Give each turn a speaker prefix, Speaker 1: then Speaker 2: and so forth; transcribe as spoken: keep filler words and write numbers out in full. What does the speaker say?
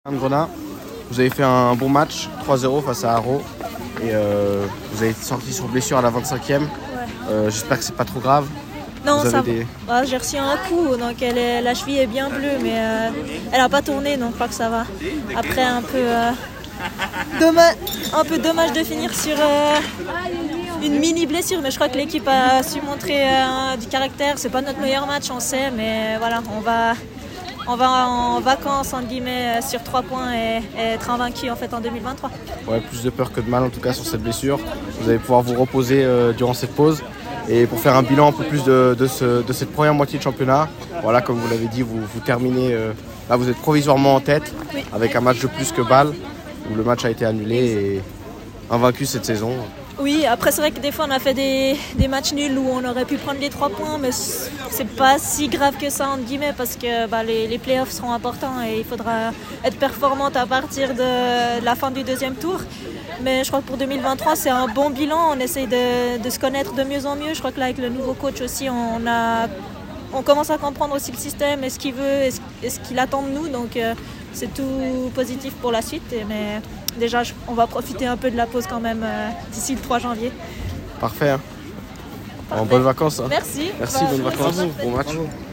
Speaker 1: Grenat, vous avez fait un bon match, trois zéro face à Haro. Et euh, vous avez sorti sur blessure à la vingt-cinquième.
Speaker 2: Ouais.
Speaker 1: Euh, j'espère que c'est pas trop grave.
Speaker 2: Non,
Speaker 1: vous
Speaker 2: ça
Speaker 1: avez des...
Speaker 2: bah, j'ai reçu un coup, donc elle est, la cheville est bien bleue, mais euh, elle n'a pas tourné, donc je crois que ça va. Après, un peu, euh, dommage, un peu dommage de finir sur euh, une mini blessure, mais je crois que l'équipe a su montrer euh, du caractère. C'est pas notre meilleur match, on sait, mais voilà, on va, on va en vacances entre guillemets sur trois points et, et être invaincu en fait en deux mille vingt-trois.
Speaker 1: Ouais, plus de peur que de mal en tout cas sur cette blessure. Vous allez pouvoir vous reposer euh, durant cette pause. Et pour faire un bilan un peu plus de, de, ce, de cette première moitié de championnat, voilà, comme vous l'avez dit, vous, vous terminez, euh, là vous êtes provisoirement en tête,
Speaker 2: Oui.
Speaker 1: avec un match de plus que Bâle, où le match a été annulé et invaincu cette saison.
Speaker 2: Oui, après c'est vrai que des fois on a fait des, des matchs nuls où on aurait pu prendre les trois points, mais c'est pas si grave que ça entre guillemets parce que bah, les, les playoffs seront importants et il faudra être performante à partir de, de la fin du deuxième tour. Mais je crois que pour deux mille vingt-trois c'est un bon bilan, on essaye de, de se connaître de mieux en mieux. Je crois que là avec le nouveau coach aussi on, a, on commence à comprendre aussi le système et ce qu'il veut et ce, et ce qu'il attend de nous, donc euh, c'est tout positif pour la suite. Et, mais déjà on va profiter un peu de la pause quand même euh, d'ici le trois janvier.
Speaker 1: Parfait, hein.
Speaker 2: Parfait.
Speaker 1: En bonnes vacances. Hein.
Speaker 2: Merci.
Speaker 1: Merci,
Speaker 2: bah,
Speaker 1: bonnes vacances,
Speaker 2: merci.
Speaker 1: bon match.